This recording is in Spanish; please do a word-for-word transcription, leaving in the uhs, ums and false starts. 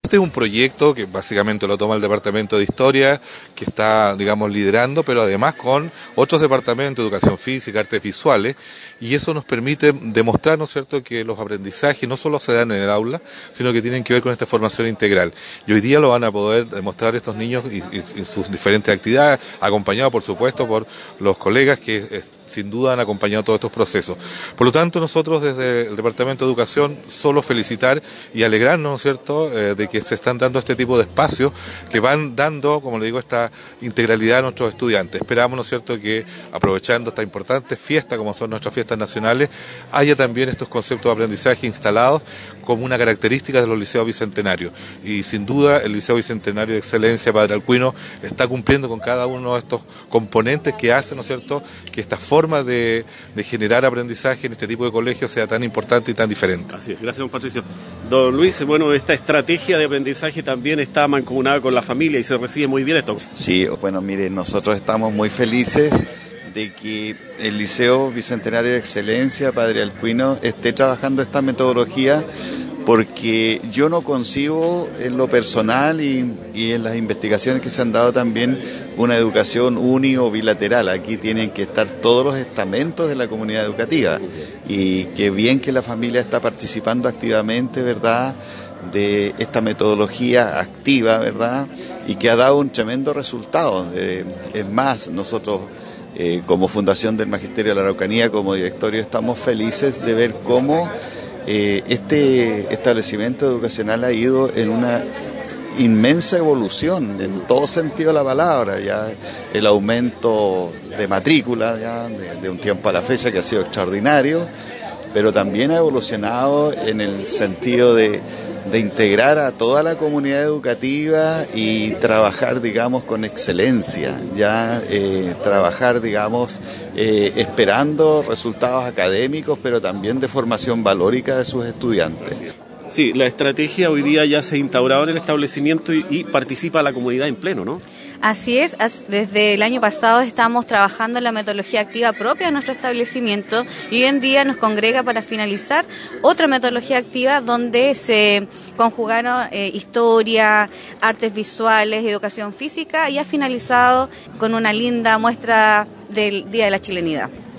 Este es un proyecto que básicamente lo toma el Departamento de Historia, que está, digamos, liderando, pero además con otros departamentos, educación física, artes visuales, y eso nos permite demostrar, ¿no es cierto?, que los aprendizajes no solo se dan en el aula, sino que tienen que ver con esta formación integral. Y hoy día lo van a poder demostrar estos niños y, y, y sus diferentes actividades, acompañados, por supuesto, por los colegas que eh, sin duda han acompañado todos estos procesos. Por lo tanto, nosotros desde el Departamento de Educación solo felicitar y alegrarnos, ¿no es cierto?, eh, de que se están dando este tipo de espacios que van dando, como le digo, esta integralidad a nuestros estudiantes. Esperamos, ¿no es cierto?, que aprovechando esta importante fiesta, como son nuestras fiestas nacionales, haya también estos conceptos de aprendizaje instalados como una característica de los liceos bicentenarios. Y sin duda el Liceo Bicentenario de Excelencia Padre Alcuino está cumpliendo con cada uno de estos componentes que hacen, ¿no es cierto?, que esta forma de, de generar aprendizaje en este tipo de colegios sea tan importante y tan diferente. Así es, gracias, don Patricio. Don Luis, bueno, esta estrategia de aprendizaje también está mancomunada con la familia y se recibe muy bien esto. Sí, bueno, mire, nosotros estamos muy felices de que el Liceo Bicentenario de Excelencia Padre Alcuino esté trabajando esta metodología, porque yo no concibo en lo personal y, y en las investigaciones que se han dado también una educación uni o bilateral. Aquí tienen que estar todos los estamentos de la comunidad educativa, y qué bien que la familia está participando activamente, ¿verdad?, de esta metodología activa, ¿verdad?, y que ha dado un tremendo resultado. Eh, es más, nosotros eh, como Fundación del Magisterio de la Araucanía, como directorio, estamos felices de ver cómo eh, este establecimiento educacional ha ido en una inmensa evolución, en todo sentido de la palabra. Ya el aumento de matrícula, ya de, de un tiempo a la fecha, que ha sido extraordinario, pero también ha evolucionado en el sentido de de integrar a toda la comunidad educativa y trabajar, digamos, con excelencia, ya eh, trabajar, digamos, eh, esperando resultados académicos, pero también de formación valórica de sus estudiantes. Sí, la estrategia hoy día ya se ha instaurado en el establecimiento y, y participa la comunidad en pleno, ¿no? Así es, desde el año pasado estamos trabajando en la metodología activa propia de nuestro establecimiento y hoy en día nos congrega para finalizar otra metodología activa donde se conjugaron eh, historia, artes visuales, educación física, y ha finalizado con una linda muestra del Día de la Chilenidad.